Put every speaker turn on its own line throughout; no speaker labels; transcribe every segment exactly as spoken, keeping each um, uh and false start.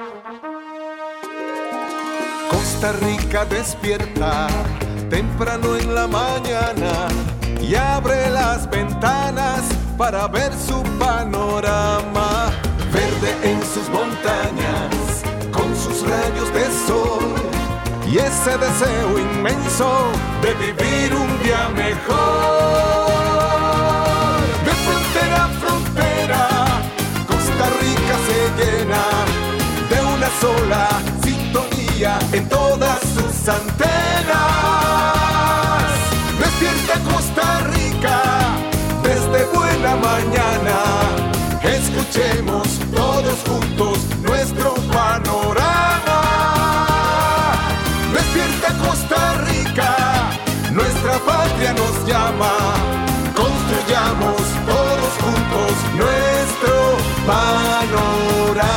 Costa Rica despierta temprano en la mañana y abre las ventanas para ver su panorama. Verde en sus montañas, con sus rayos de sol y ese deseo inmenso de vivir un día mejor. De frontera a frontera, Costa Rica se llena de una sola sintonía en todas sus antenas. Despierta Costa Rica desde buena mañana. Escuchemos todos juntos nuestro panorama. Despierta Costa Rica, nuestra patria nos llama. Construyamos todos juntos nuestro panorama.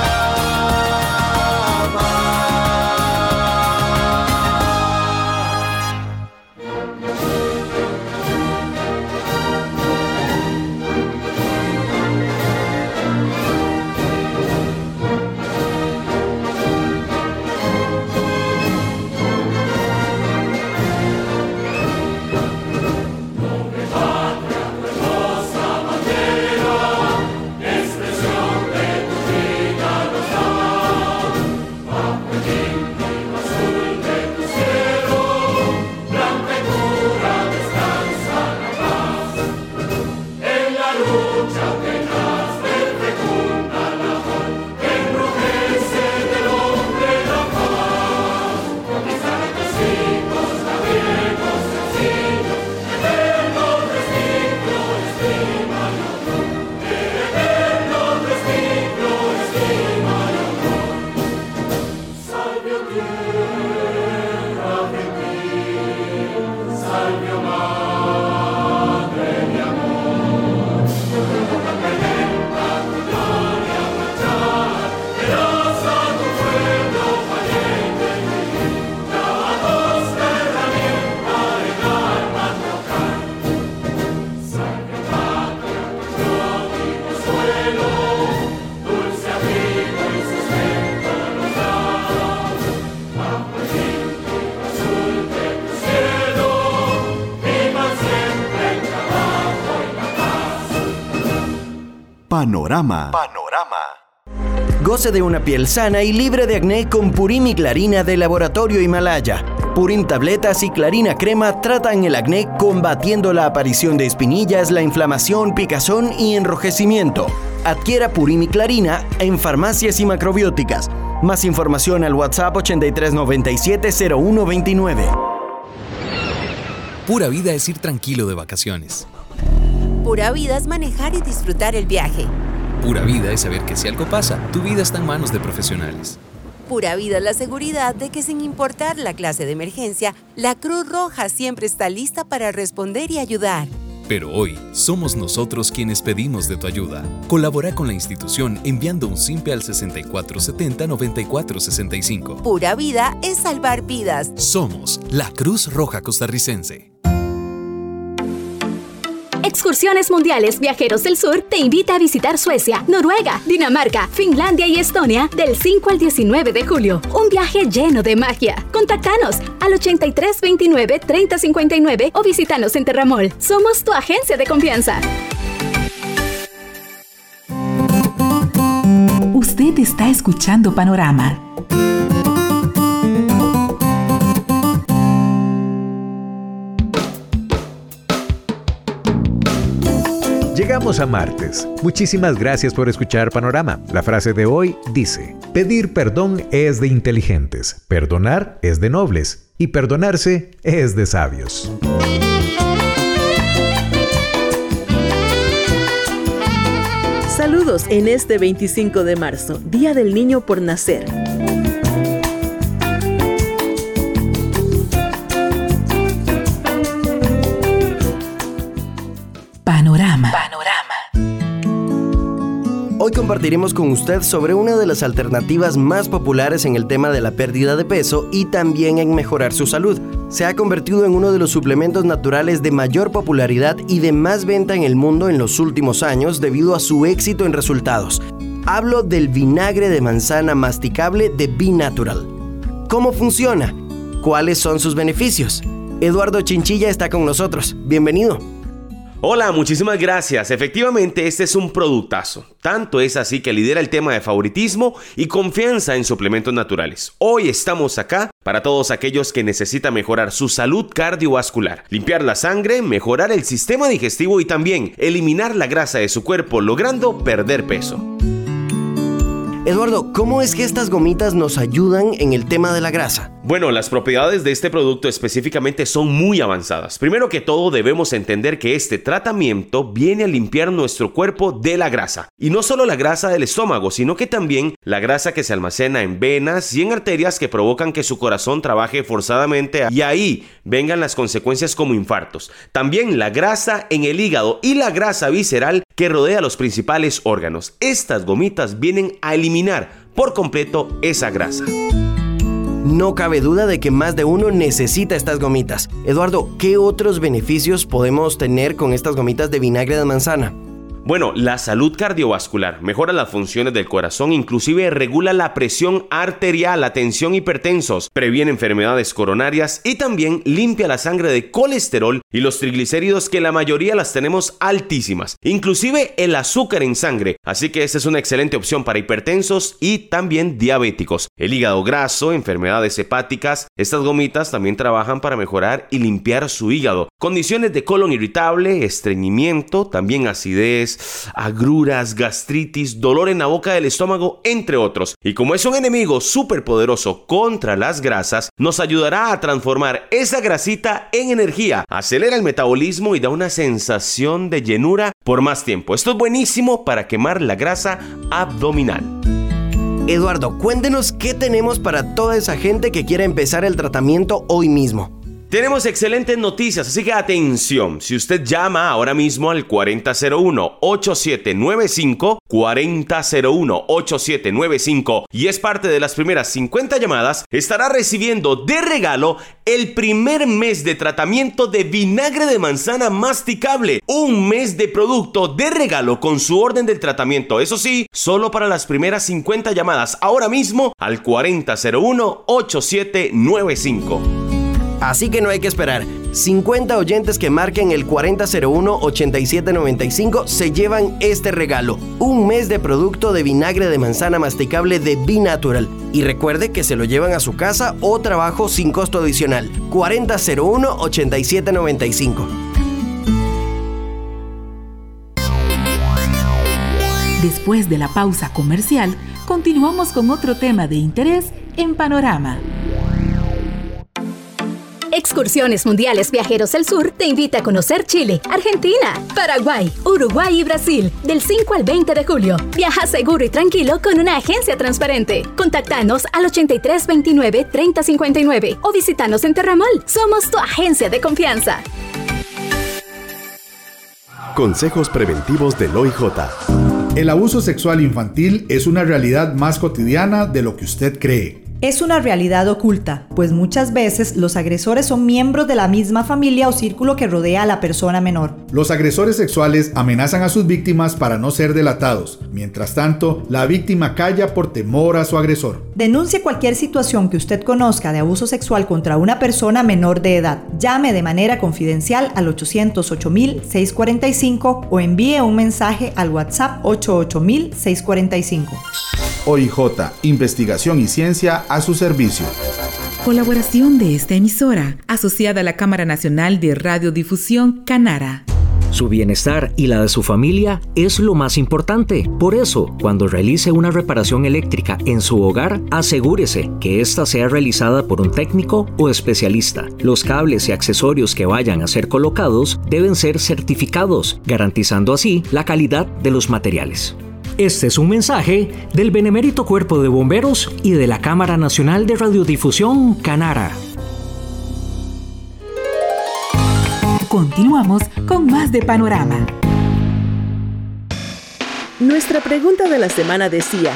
Panorama.
Panorama.
Goce de una piel sana y libre de acné con Purim y Clarina de Laboratorio Himalaya. Purim tabletas y Clarina crema tratan el acné combatiendo la aparición de espinillas, la inflamación, picazón y enrojecimiento. Adquiera Purim y Clarina en farmacias y macrobióticas. Más información al WhatsApp ochenta y tres noventa y siete cero uno veintinueve.
Pura vida es ir tranquilo de vacaciones.
Pura vida es manejar y disfrutar el viaje.
Pura vida es saber que si algo pasa, tu vida está en manos de profesionales.
Pura vida es la seguridad de que sin importar la clase de emergencia, la Cruz Roja siempre está lista para responder y ayudar.
Pero hoy, somos nosotros quienes pedimos de tu ayuda. Colabora con la institución enviando un simpe al sesenta y cuatro setenta noventa y cuatro sesenta y cinco.
Pura vida es salvar vidas.
Somos la Cruz Roja Costarricense.
Excursiones Mundiales Viajeros del Sur te invita a visitar Suecia, Noruega, Dinamarca, Finlandia y Estonia del cinco al diecinueve de julio. Un viaje lleno de magia. Contáctanos al ochenta y tres veintinueve treinta cincuenta y nueve o visítanos en Terramol. Somos tu agencia de confianza.
Usted está escuchando Panorama.
Llegamos a martes. Muchísimas gracias por escuchar Panorama. La frase de hoy dice: pedir perdón es de inteligentes, perdonar es de nobles y perdonarse es de sabios.
Saludos en este veinticinco de marzo, Día del Niño por Nacer.
Panorama.
Hoy compartiremos con usted sobre una de las alternativas más populares en el tema de la pérdida de peso y también en mejorar su salud. Se ha convertido en uno de los suplementos naturales de mayor popularidad y de más venta en el mundo en los últimos años debido a su éxito en resultados. Hablo del vinagre de manzana masticable de Be Natural. ¿Cómo funciona? ¿Cuáles son sus beneficios? Eduardo Chinchilla está con nosotros. Bienvenido.
Hola, muchísimas gracias. Efectivamente, este es un productazo. Tanto es así que lidera el tema de favoritismo y confianza en suplementos naturales. Hoy estamos acá para todos aquellos que necesitan mejorar su salud cardiovascular, limpiar la sangre, mejorar el sistema digestivo y también eliminar la grasa de su cuerpo, logrando perder peso.
Eduardo, ¿cómo es que estas gomitas nos ayudan en el tema de la grasa?
Bueno, las propiedades de este producto específicamente son muy avanzadas. Primero que todo, debemos entender que este tratamiento viene a limpiar nuestro cuerpo de la grasa. Y no solo la grasa del estómago, sino que también la grasa que se almacena en venas y en arterias que provocan que su corazón trabaje forzadamente y ahí vengan las consecuencias como infartos. También la grasa en el hígado y la grasa visceral que rodea los principales órganos. Estas gomitas vienen a eliminar por completo esa grasa.
No cabe duda de que más de uno necesita estas gomitas. Eduardo, ¿qué otros beneficios podemos tener con estas gomitas de vinagre de manzana?
Bueno, la salud cardiovascular mejora las funciones del corazón, inclusive regula la presión arterial, la tensión hipertensos, previene enfermedades coronarias y también limpia la sangre de colesterol y los triglicéridos que la mayoría las tenemos altísimas, inclusive el azúcar en sangre, así que esta es una excelente opción para hipertensos y también diabéticos. El hígado graso, enfermedades hepáticas, estas gomitas también trabajan para mejorar y limpiar su hígado. Condiciones de colon irritable, estreñimiento, también acidez, agruras, gastritis, dolor en la boca del estómago, entre otros. Y como es un enemigo súper poderoso contra las grasas, nos ayudará a transformar esa grasita en energía, acelera el metabolismo y da una sensación de llenura por más tiempo. Esto es buenísimo para quemar la grasa abdominal.
Eduardo, cuéntenos qué tenemos para toda esa gente que quiera empezar el tratamiento hoy mismo.
Tenemos excelentes noticias, así que atención, si usted llama ahora mismo al cuarenta cero uno, ochenta y siete noventa y cinco, cuarenta cero uno, ochenta y siete noventa y cinco y es parte de las primeras cincuenta llamadas, estará recibiendo de regalo el primer mes de tratamiento de vinagre de manzana masticable. Un mes de producto de regalo con su orden del tratamiento. Eso sí, solo para las primeras cincuenta llamadas ahora mismo al cuarenta cero uno, ochenta y siete noventa y cinco.
Así que no hay que esperar. cincuenta oyentes que marquen el cuarenta cero uno, ochenta y siete noventa y cinco se llevan este regalo. Un mes de producto de vinagre de manzana masticable de Be Natural. Y recuerde que se lo llevan a su casa o trabajo sin costo adicional. cuarenta cero uno, ochenta y siete noventa y cinco.
Después de la pausa comercial, continuamos con otro tema de interés en Panorama.
Excursiones Mundiales Viajeros del Sur te invita a conocer Chile, Argentina, Paraguay, Uruguay y Brasil del cinco al veinte de julio. Viaja seguro y tranquilo con una agencia transparente. Contáctanos al ochenta y tres veintinueve treinta cincuenta y nueve o visítanos en Terramol. Somos tu agencia de confianza.
Consejos preventivos del O I J.
El abuso sexual infantil es una realidad más cotidiana de lo que usted cree.
Es una realidad oculta, pues muchas veces los agresores son miembros de la misma familia o círculo que rodea a la persona menor.
Los agresores sexuales amenazan a sus víctimas para no ser delatados. Mientras tanto, la víctima calla por temor a su agresor.
Denuncie cualquier situación que usted conozca de abuso sexual contra una persona menor de edad. Llame de manera confidencial al ochocientos ocho mil seiscientos cuarenta y cinco o envíe un mensaje al WhatsApp ochenta y ocho mil seiscientos cuarenta y cinco.
O I J, investigación y ciencia a su servicio.
Colaboración de esta emisora, asociada a la Cámara Nacional de Radiodifusión Canara.
Su bienestar y la de su familia es lo más importante. Por eso, cuando realice una reparación eléctrica en su hogar, asegúrese que ésta sea realizada por un técnico o especialista. Los cables y accesorios que vayan a ser colocados deben ser certificados, garantizando así la calidad de los materiales. Este es un mensaje del Benemérito Cuerpo de Bomberos y de la Cámara Nacional de Radiodifusión Canara.
Continuamos con más de Panorama.
Nuestra pregunta de la semana decía: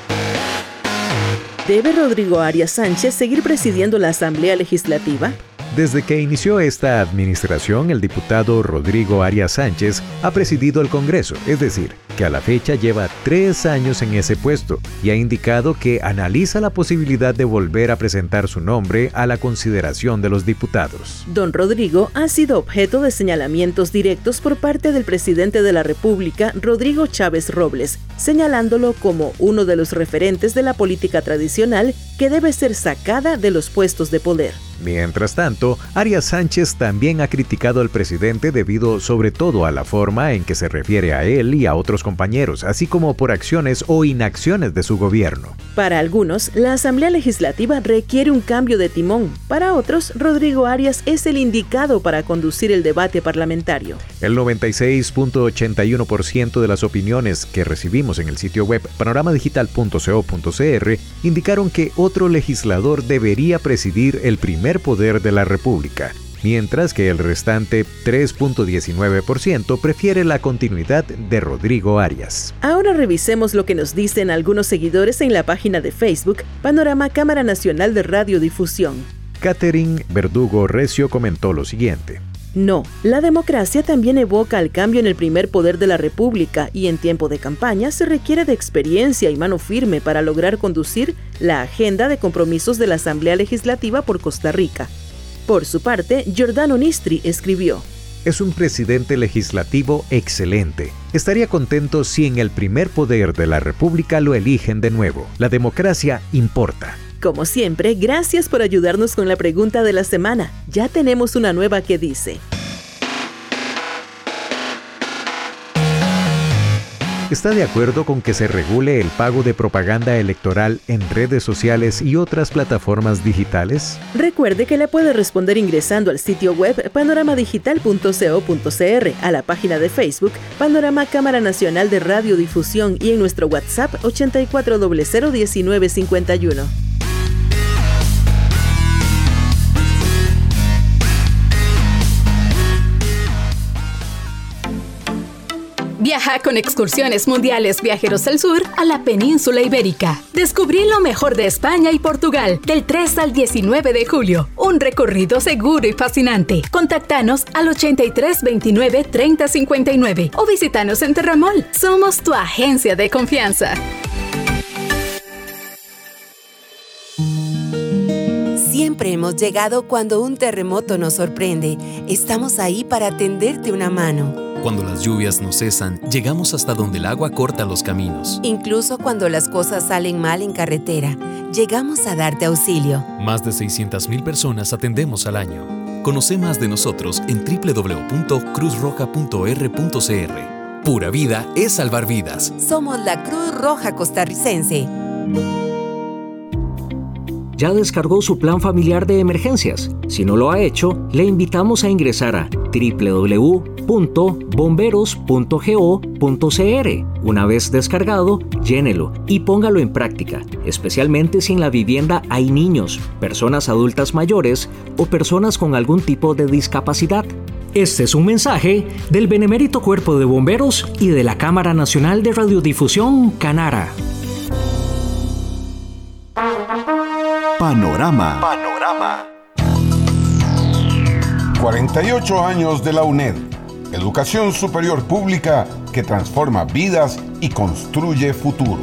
¿debe Rodrigo Arias Sánchez seguir presidiendo la Asamblea Legislativa?
Desde que inició esta administración, el diputado Rodrigo Arias Sánchez ha presidido el Congreso, es decir, que a la fecha lleva tres años en ese puesto y ha indicado que analiza la posibilidad de volver a presentar su nombre a la consideración de los diputados.
Don Rodrigo ha sido objeto de señalamientos directos por parte del presidente de la República, Rodrigo Chávez Robles, señalándolo como uno de los referentes de la política tradicional que debe ser sacada de los puestos de poder.
Mientras tanto, Arias Sánchez también ha criticado al presidente debido sobre todo a la forma en que se refiere a él y a otros compañeros, así como por acciones o inacciones de su gobierno.
Para algunos, la Asamblea Legislativa requiere un cambio de timón. Para otros, Rodrigo Arias es el indicado para conducir el debate parlamentario.
El noventa y seis punto ochenta y uno por ciento de las opiniones que recibimos en el sitio web panorama digital punto co punto cr indicaron que otro legislador debería presidir el primer poder de la República, mientras que el restante tres punto diecinueve por ciento prefiere la continuidad de Rodrigo Arias.
Ahora revisemos lo que nos dicen algunos seguidores en la página de Facebook Panorama Cámara Nacional de Radiodifusión.
Catherine Verdugo Recio comentó lo siguiente.
No, la democracia también evoca el cambio en el primer poder de la República y en tiempo de campaña se requiere de experiencia y mano firme para lograr conducir la agenda de compromisos de la Asamblea Legislativa por Costa Rica. Por su parte, Giordano Nistri escribió:
Es un presidente legislativo excelente. Estaría contento si en el primer poder de la República lo eligen de nuevo. La democracia importa.
Como siempre, gracias por ayudarnos con la pregunta de la semana. Ya tenemos una nueva que dice:
¿Está de acuerdo con que se regule el pago de propaganda electoral en redes sociales y otras plataformas digitales?
Recuerde que le puede responder ingresando al sitio web panorama digital punto co punto cr, a la página de Facebook Panorama Cámara Nacional de Radiodifusión y en nuestro WhatsApp ochenta y cuatro cero cero diecinueve cincuenta y uno.
Viaja con Excursiones Mundiales Viajeros del Sur a la península ibérica. Descubrí lo mejor de España y Portugal del tres al diecinueve de julio. Un recorrido seguro y fascinante. Contactanos al ochenta y tres veintinueve treinta cincuenta y nueve o visítanos en Terramol. Somos tu agencia de confianza.
Siempre hemos llegado cuando un terremoto nos sorprende. Estamos ahí para tenderte una mano.
Cuando las lluvias no cesan, llegamos hasta donde el agua corta los caminos.
Incluso cuando las cosas salen mal en carretera, llegamos a darte auxilio.
Más de seiscientas mil personas atendemos al año. Conoce más de nosotros en doble u doble u doble u punto cruz roja punto r punto c r. Pura vida es salvar vidas.
Somos la Cruz Roja Costarricense.
¿Ya descargó su plan familiar de emergencias? Si no lo ha hecho, le invitamos a ingresar a doble u doble u doble u punto bomberos punto go punto cr. Una vez descargado, llénelo y póngalo en práctica, especialmente si en la vivienda hay niños, personas adultas mayores o personas con algún tipo de discapacidad. Este es un mensaje del Benemérito Cuerpo de Bomberos y de la Cámara Nacional de Radiodifusión, Canara.
Panorama. Panorama. cuarenta y ocho años de la UNED. Educación superior pública que transforma vidas y construye futuro.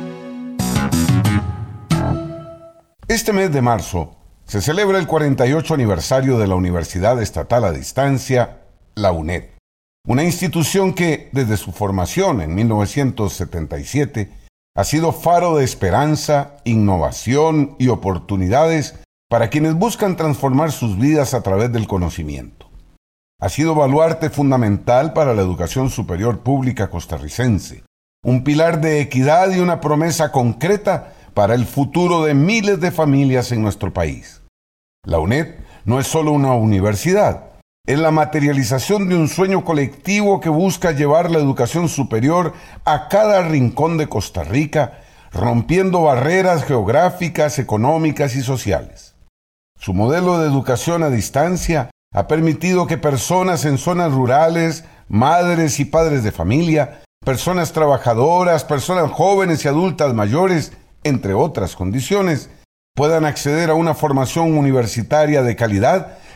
Este mes de marzo se celebra el cuarenta y ocho aniversario de la Universidad Estatal a Distancia, la UNED. Una institución que, desde su formación en mil novecientos setenta y siete, ha sido faro de esperanza, innovación y oportunidades para quienes buscan transformar sus vidas a través del conocimiento. Ha sido baluarte fundamental para la educación superior pública costarricense, un pilar de equidad y una promesa concreta para el futuro de miles de familias en nuestro país. La UNED no es solo una universidad, es la materialización de un sueño colectivo que busca llevar la educación superior a cada rincón de Costa Rica, rompiendo barreras geográficas, económicas y sociales. Su modelo de educación a distancia ha permitido que personas en zonas rurales, madres y padres de familia, personas trabajadoras, personas jóvenes y adultas mayores, entre otras condiciones, puedan acceder a una formación universitaria de calidad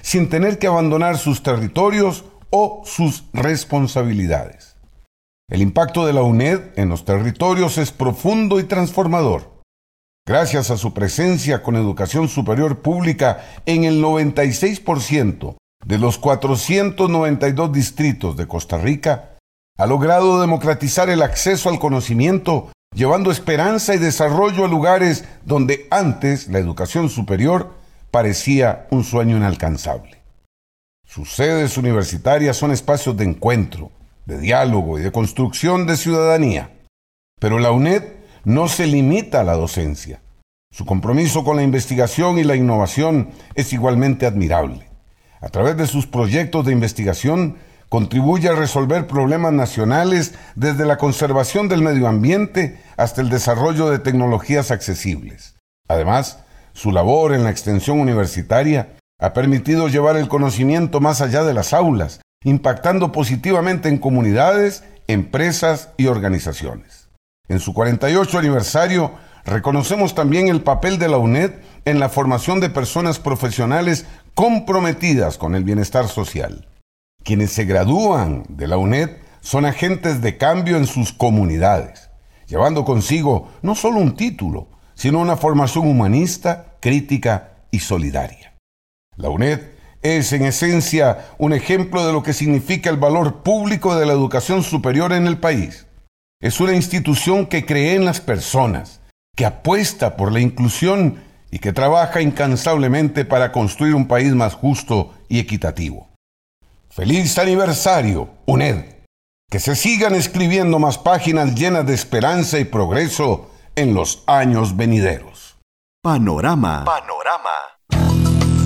sin tener que abandonar sus territorios o sus responsabilidades. El impacto de la UNED en los territorios es profundo y transformador. Gracias a su presencia con educación superior pública en el noventa y seis por ciento de los cuatrocientos noventa y dos distritos de Costa Rica, ha logrado democratizar el acceso al conocimiento, llevando esperanza y desarrollo a lugares donde antes la educación superior parecía un sueño inalcanzable. Sus sedes universitarias son espacios de encuentro, de diálogo y de construcción de ciudadanía. Pero la UNED no se limita a la docencia. Su compromiso con la investigación y la innovación es igualmente admirable. A través de sus proyectos de investigación, contribuye a resolver problemas nacionales desde la conservación del medio ambiente hasta el desarrollo de tecnologías accesibles. Además, su labor en la extensión universitaria ha permitido llevar el conocimiento más allá de las aulas, impactando positivamente en comunidades, empresas y organizaciones. En su cuarenta y ocho aniversario, reconocemos también el papel de la UNED en la formación de personas profesionales comprometidas con el bienestar social. Quienes se gradúan de la UNED son agentes de cambio en sus comunidades, llevando consigo no solo un título, sino una formación humanista, crítica y solidaria. La UNED es, en esencia, un ejemplo de lo que significa el valor público de la educación superior en el país. Es una institución que cree en las personas, que apuesta por la inclusión y que trabaja incansablemente para construir un país más justo y equitativo. ¡Feliz aniversario, UNED! Que se sigan escribiendo más páginas llenas de esperanza y progreso en los años venideros.
Panorama.
Panorama.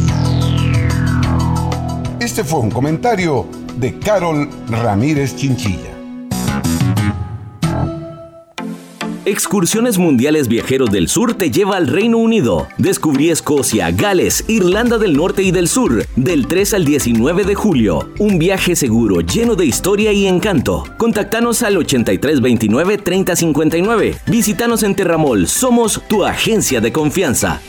Este fue un comentario de Carol Ramírez Chinchilla.
Excursiones Mundiales Viajeros del Sur te lleva al Reino Unido. Descubrí Escocia, Gales, Irlanda del Norte y del Sur, del tres al diecinueve de julio. Un viaje seguro, lleno de historia y encanto. Contactanos al ochenta y tres veintinueve treinta cincuenta y nueve. Visítanos en Terramol, somos tu agencia de confianza.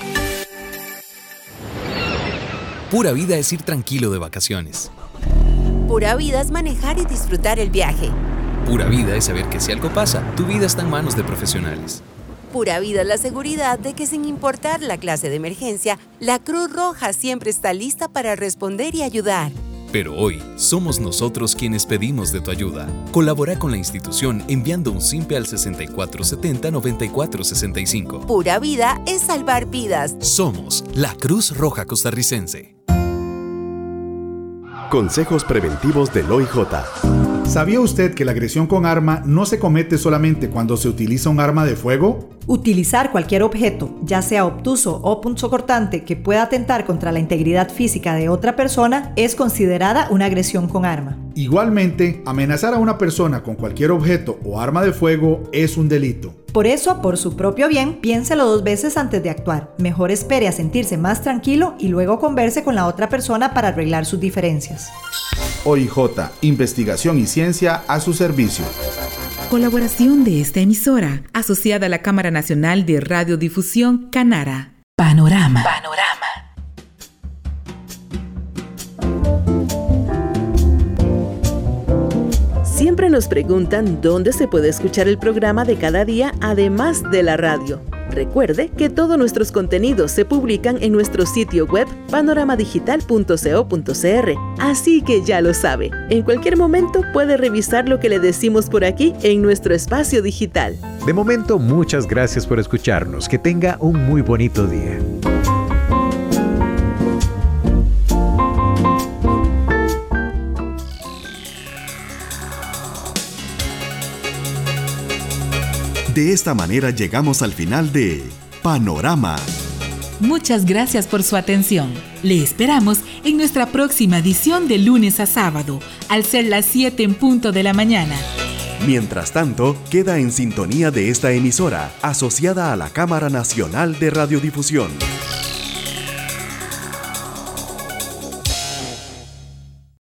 Pura vida es ir tranquilo de vacaciones.
Pura vida es manejar y disfrutar el viaje.
Pura vida es saber que si algo pasa, tu vida está en manos de profesionales.
Pura vida es la seguridad de que sin importar la clase de emergencia, la Cruz Roja siempre está lista para responder y ayudar.
Pero hoy, somos nosotros quienes pedimos de tu ayuda. Colabora con la institución enviando un simpe al sesenta y cuatro setenta noventa y cuatro sesenta y cinco.
Pura vida es salvar vidas.
Somos la Cruz Roja Costarricense.
Consejos preventivos del O I J.
¿Sabía usted que la agresión con arma no se comete solamente cuando se utiliza un arma de fuego?
Utilizar cualquier objeto, ya sea obtuso o punzocortante, que pueda atentar contra la integridad física de otra persona es considerada una agresión con arma.
Igualmente, amenazar a una persona con cualquier objeto o arma de fuego es un delito.
Por eso, por su propio bien, piénselo dos veces antes de actuar. Mejor espere a sentirse más tranquilo y luego converse con la otra persona para arreglar sus diferencias.
O I J, investigación y ciencia a su servicio.
Colaboración de esta emisora, asociada a la Cámara Nacional de Radiodifusión Canara. Panorama. Panorama.
Siempre nos preguntan dónde se puede escuchar el programa de cada día, además de la radio. Recuerde que todos nuestros contenidos se publican en nuestro sitio web panorama digital punto co punto cr. Así que ya lo sabe, en cualquier momento puede revisar lo que le decimos por aquí en nuestro espacio digital.
De momento, muchas gracias por escucharnos. Que tenga un muy bonito día.
De esta manera llegamos al final de Panorama.
Muchas gracias por su atención. Le esperamos en nuestra próxima edición de lunes a sábado, al ser las siete en punto de la mañana.
Mientras tanto, queda en sintonía de esta emisora, asociada a la Cámara Nacional de Radiodifusión.